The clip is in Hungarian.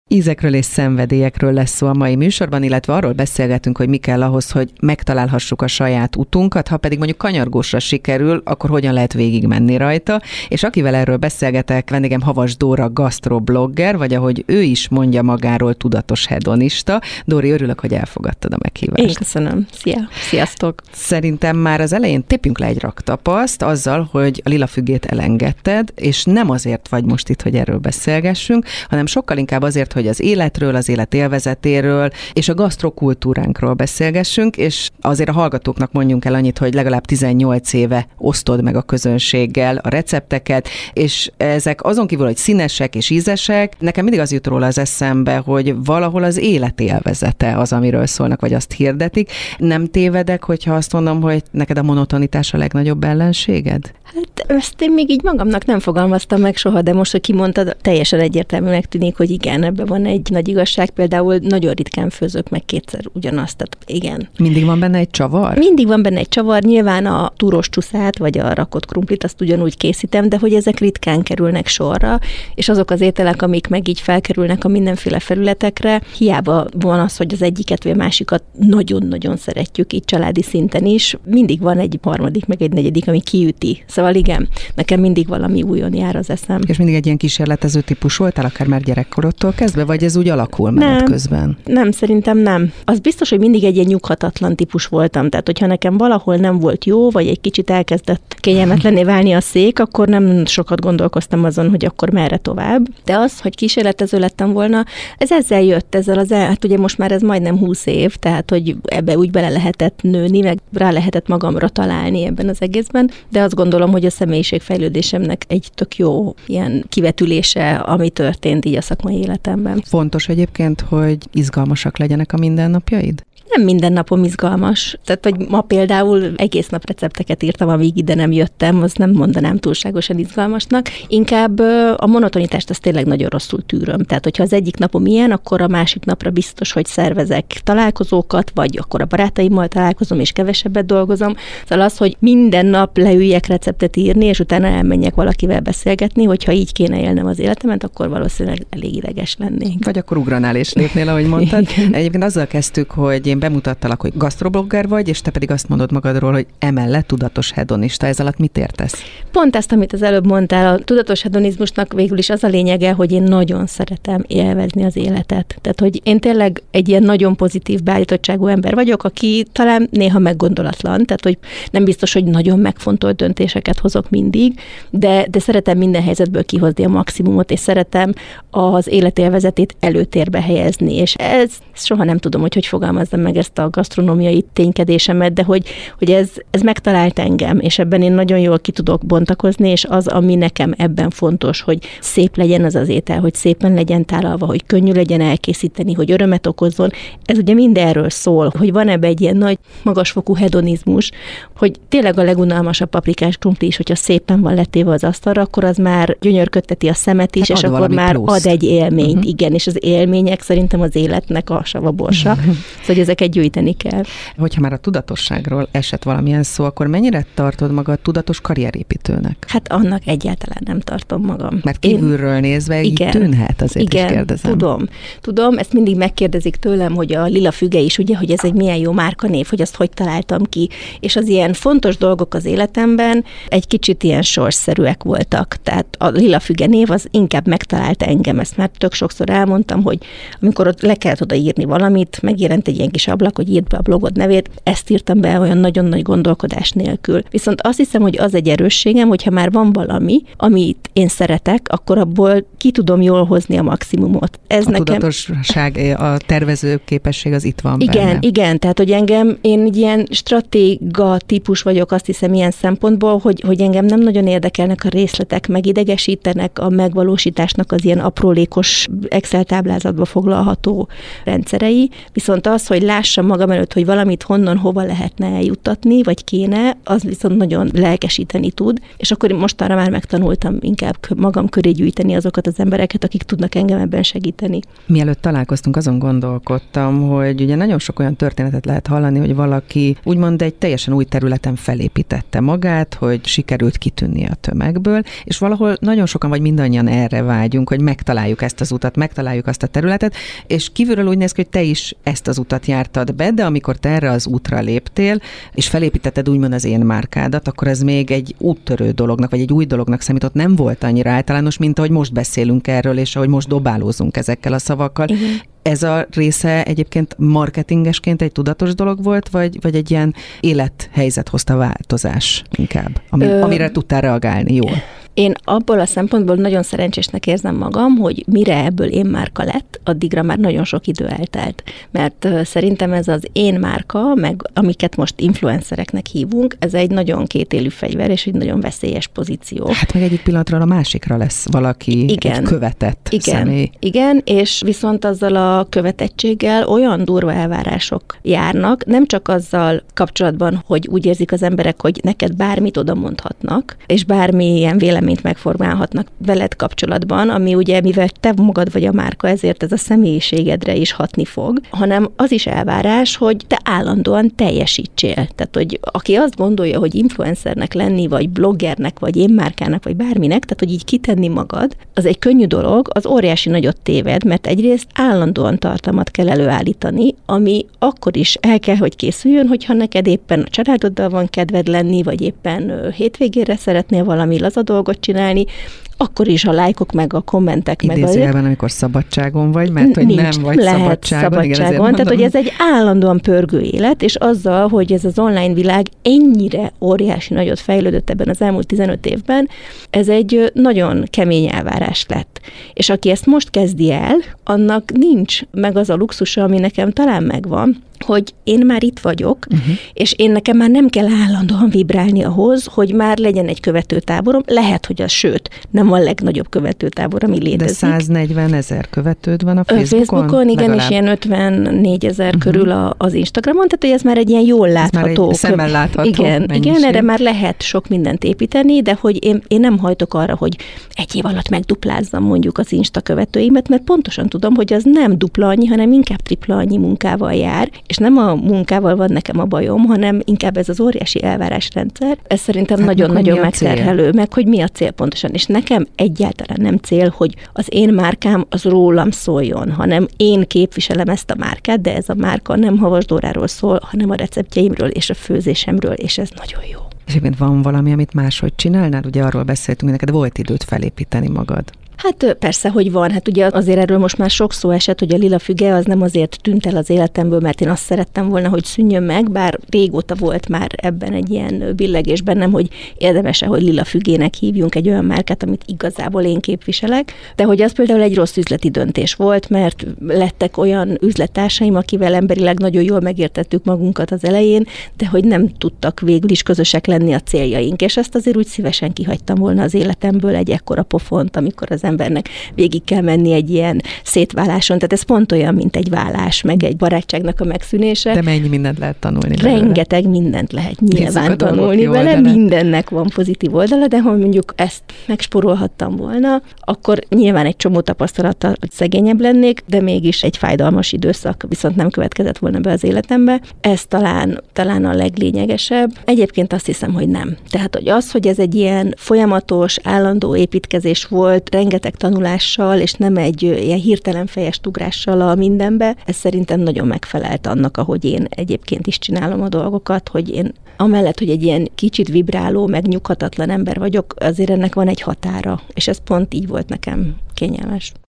Ízekről és szenvedélyekről lesz szó a mai műsorban, illetve arról beszélgetünk, hogy mi kell ahhoz, hogy megtalálhassuk a saját utunkat, ha pedig mondjuk kanyargósra sikerül, akkor hogyan lehet végigmenni rajta. És akivel erről beszélgetek, vendégem Havas Dóra gasztroblogger, vagy ahogy ő is mondja magáról, tudatos hedonista. Dóri, örülök, hogy elfogadtad a meghívást. Én köszönöm. Sziasztok! Szerintem már az elején tépjünk le egy raktapaszt azzal, hogy a lila fügét elengedted, és nem azért vagy most itt, hogy erről beszélgessünk, hanem sokkal inkább azért, hogy az életről, az élet élvezetéről és a gasztrokultúránkról beszélgessünk, és azért a hallgatóknak mondjunk el annyit, hogy legalább 18 éve osztod meg a közönséggel a recepteket, és ezek azon kívül, hogy színesek és ízesek, nekem mindig az jut róla az eszembe, hogy valahol az élet élvezete az, amiről szólnak, vagy azt hirdetik. Nem tévedek, hogyha azt mondom, hogy neked a monotonitás a legnagyobb ellenséged? Hát ezt én még így magamnak nem fogalmaztam meg soha, de most, hogy kimondtad, teljesen egyértelműnek tűnik, hogy igen, ebben van egy nagy igazság. Például nagyon ritkán főzök meg kétszer ugyanazt, tehát igen. Mindig van benne egy csavar? Mindig van benne egy csavar, nyilván a túros csúszát, vagy a rakott krumplit, azt ugyanúgy készítem, de hogy ezek ritkán kerülnek sorra, és azok az ételek, amik meg így felkerülnek a mindenféle felületekre, hiába van az, hogy az egyiket vagy a másikat nagyon-nagyon szeretjük, így családi szinten is, mindig van egy harmadik, meg egy negyedik, ami kiüti. Szóval igen, nekem mindig valami újon jár az eszem. És mindig egy ilyen kísérletező típus voltál, akár már gyerekkorodtól kezdve, vagy ez úgy alakul menet közben? Nem, szerintem nem. Az biztos, hogy mindig egy ilyen nyughatatlan típus voltam. Tehát, hogyha nekem valahol nem volt jó, vagy egy kicsit elkezdett kényelmetlenné válni a szék, akkor nem sokat gondolkoztam azon, hogy akkor merre tovább. De az, hogy kísérletező lettem volna, ez ezzel jött, hát ugye most már ez majdnem 20 év, tehát, hogy ebbe úgy bele lehetett nőni, meg rá lehetett magamra találni ebben az egészben, de azt gondolom, hogy a személyiségfejlődésemnek egy tök jó ilyen kivetülése, ami történt így a szakmai életemben. Fontos egyébként, hogy izgalmasak legyenek a mindennapjaid? Nem minden napom izgalmas. Tehát, hogy ma például egész nap recepteket írtam, amíg ide nem jöttem, azt nem mondanám túlságosan izgalmasnak. Inkább a monotonitást azt tényleg nagyon rosszul tűröm. Tehát, hogyha az egyik napom ilyen, akkor a másik napra biztos, hogy szervezek találkozókat, vagy akkor a barátaimmal találkozom, és kevesebbet dolgozom. Szóval az, hogy minden nap leüljek receptet írni, és utána elmenjek valakivel beszélgetni, hogyha így kéne élnem az életemet, akkor valószínűleg elég ideges lennék. Vagy akkor ugranál és lépnél, ahogy mondtad. Egyébként azzal kezdtük, hogy én bemutattalak, hogy gasztroblogger vagy, és te pedig azt mondod magadról, hogy emellett tudatos hedonista. Ez alatt mit értesz? Pont ezt, amit az előbb mondtál, a tudatos hedonizmusnak végül is az a lényege, hogy én nagyon szeretem élvezni az életet. Tehát, hogy én tényleg egy ilyen nagyon pozitív beállítottságú ember vagyok, aki talán néha meggondolatlan, tehát, hogy nem biztos, hogy nagyon megfontolt döntéseket hozok mindig, de szeretem minden helyzetből kihozni a maximumot, és szeretem az életélvezetét előtérbe helyezni, és ez soha nem tudom, hogy fogalmazzam meg ezt a gasztronómiai ténykedésemet, de hogy ez megtalált engem, és ebben én nagyon jól ki tudok bontakozni, és az, ami nekem ebben fontos, hogy szép legyen az étel, hogy szépen legyen tálalva, hogy könnyű legyen elkészíteni, hogy örömet okozzon. Ez ugye mind erről szól, hogy van ebbe egy ilyen nagy, magasfokú hedonizmus, hogy tényleg a legunalmasabb paprikás krumpli is, hogyha szépen van letéve az asztalra, akkor az már gyönyörködteti a szemet is, és akkor már pluszt. Ad egy élményt, igen, és az élmények szerintem az életnek a savaborsa, szóval ezeket gyűjteni kell. Hogyha már a tudatosságról esett valamilyen szó, akkor mennyire tartod magad tudatos karrierépítőnek? Hát annak egyáltalán nem tartom magam. Mert kívülről nézve így tűnhet, azért is kérdezem. Tudom, ezt mindig megkérdezik tőlem, hogy a lila füge is, ugye, hogy ez egy milyen jó márkanév, hogy azt hogy találtam ki, és az ilyen fontos dolgok az életemben egy kicsit ilyen sorsszerűek voltak. Tehát a lila füge név az inkább megtalálta engem, ezt már tök sokszor elmondtam, hogy amikor ott le kellett odaírni valamit, megjelent egy ilyen kis ablak, hogy írd be a blogod nevét, ezt írtam be olyan nagyon nagy gondolkodás nélkül. Viszont azt hiszem, hogy az egy erősségem, hogyha már van valami, amit én szeretek, akkor abból ki tudom jól hozni a maximumot. Ez a tudatosság, a tervező képesség az itt van benne. Igen, tehát hogy én egy ilyen stratéga típus vagyok, azt hiszem ilyen szempontból, hogy engem nem nagyon érdekelnek a részletek, megidegesítenek a megvalósításnak az ilyen aprólékos Excel táblázatba foglalható rendszerei. rendszerei, viszont az, hogy lássam magam előtt, hogy valamit honnan, hova lehetne eljuttatni, vagy kéne, az viszont nagyon lelkesíteni tud, és akkor mostanra már megtanultam inkább magam köré gyűjteni azokat az embereket, akik tudnak engem ebben segíteni. Mielőtt találkoztunk, azon gondolkodtam, hogy ugye nagyon sok olyan történetet lehet hallani, hogy valaki úgymond egy teljesen új területen felépítette magát, hogy sikerült kitűnni a tömegből, és valahol nagyon sokan vagy mindannyian erre vágyunk, hogy megtaláljuk ezt az utat, megtaláljuk azt a területet, és kívülről úgy néz ki, hogy te is ezt az utat jártad be, de amikor te erre az útra léptél, és felépítetted úgymond az én márkádat, akkor ez még egy úttörő dolognak, vagy egy új dolognak számított, nem volt annyira általános, mint ahogy most beszélünk erről, és ahogy most dobálózunk ezekkel a szavakkal. Igen. Ez a része egyébként marketingesként egy tudatos dolog volt, vagy egy ilyen élethelyzet hozta változás inkább, amire tudtál reagálni jól? Én abból a szempontból nagyon szerencsésnek érzem magam, hogy mire ebből én márka lett, addigra már nagyon sok idő eltelt. Mert szerintem ez az én márka, meg amiket most influencereknek hívunk, ez egy nagyon kétélű fegyver, és egy nagyon veszélyes pozíció. Hát meg egyik pillanatról a másikra lesz valaki egy követett személy. Igen, és viszont azzal a követettséggel olyan durva elvárások járnak, nem csak azzal kapcsolatban, hogy úgy érzik az emberek, hogy neked bármit oda mondhatnak, és bármilyen véleményt megformálhatnak veled kapcsolatban, ami ugye, mivel te magad vagy a márka, ezért ez a személyiségedre is hatni fog, hanem az is elvárás, hogy te állandóan teljesítsél. Tehát, hogy aki azt gondolja, hogy influencernek lenni, vagy bloggernek, vagy én márkának, vagy bárminek, tehát, hogy így kitenni magad, az egy könnyű dolog, az óriási nagyot téved, mert egyrészt állandóan tartalmat kell előállítani, ami akkor is el kell, hogy készüljön, hogyha neked éppen a családoddal van kedved lenni, vagy éppen hétvégére szeretnél valami laza dolgot csinálni, akkor is a lájkok, meg a kommentek, meg idézőjelben, amikor szabadságon vagy, mert hogy nincs, nem vagy szabadságon. Igen, tehát, hogy ez egy állandóan pörgő élet, és azzal, hogy ez az online világ ennyire óriási nagyot fejlődött ebben az elmúlt 15 évben, ez egy nagyon kemény elvárás lett. És aki ezt most kezdi el, annak nincs meg az a luxusa, ami nekem talán megvan, hogy én már itt vagyok, és én nekem már nem kell állandóan vibrálni ahhoz, hogy már legyen egy követőtáborom. Lehet, hogy az sőt, nem a legnagyobb követőtábor, ami létezik. De 140 000 követőd van a Facebookon? Igen, legalább. És ilyen 54 000 körül az Instagramon, tehát hogy ez már egy ilyen jól látható. Szemmel látható. Igen, erre már lehet sok mindent építeni, de hogy én nem hajtok arra, hogy egy év alatt megduplázzam mondjuk az Insta követőimet, mert pontosan tudom, hogy az nem dupla annyi, hanem inkább tripla annyi munkával jár, és nem a munkával van nekem a bajom, hanem inkább ez az óriási elvárásrendszer. Ez szerintem nagyon-nagyon megterhelő, meg hogy mi a cél pontosan. És nekem egyáltalán nem cél, hogy az én márkám az rólam szóljon, hanem én képviselem ezt a márkát, de ez a márka nem Havas Dóráról szól, hanem a receptjeimről és a főzésemről, és ez nagyon jó. És egyébként van valami, amit máshogy csinálnál? Ugye arról beszéltünk, hogy neked volt időt felépíteni magad. Hát persze, hogy van. Hát ugye azért erről most már sok szó esett, hogy a lila füge az nem azért tűnt el az életemből, mert én azt szerettem volna, hogy szűnjön meg, bár régóta volt már ebben egy ilyen billegés bennem, hogy érdemes-e, hogy lila fügének hívjunk egy olyan márkát, amit igazából én képviselek. De hogy az például egy rossz üzleti döntés volt, mert lettek olyan üzlettársaim, akivel emberileg nagyon jól megértettük magunkat az elején, de hogy nem tudtak végül is közösek lenni a céljaink. És ezt azért úgy szívesen kihagytam volna az életemből egy ekkora pofont, amikor az embernek végig kell menni egy ilyen szétváláson. Tehát ez pont olyan, mint egy válás, meg egy barátságnak a megszűnése. De mennyi mindent lehet tanulni belőle? Rengeteg mindent lehet nyilván tanulni vele, mindennek van pozitív oldala, de ha mondjuk ezt megsporolhattam volna, akkor nyilván egy csomó tapasztalattal szegényebb lennék, de mégis egy fájdalmas időszak viszont nem következett volna be az életembe. Ez talán a leglényegesebb. Egyébként azt hiszem, hogy nem. Tehát, hogy az, hogy ez egy ilyen folyamatos, állandó építkezés volt, rengeteg tanulással, és nem egy ilyen hirtelen fejes ugrással a mindenbe, ez szerintem nagyon megfelelt annak, ahogy én egyébként is csinálom a dolgokat, hogy én amellett, hogy egy ilyen kicsit vibráló, meg nyughatatlan ember vagyok, azért ennek van egy határa, és ez pont így volt nekem kényelmes.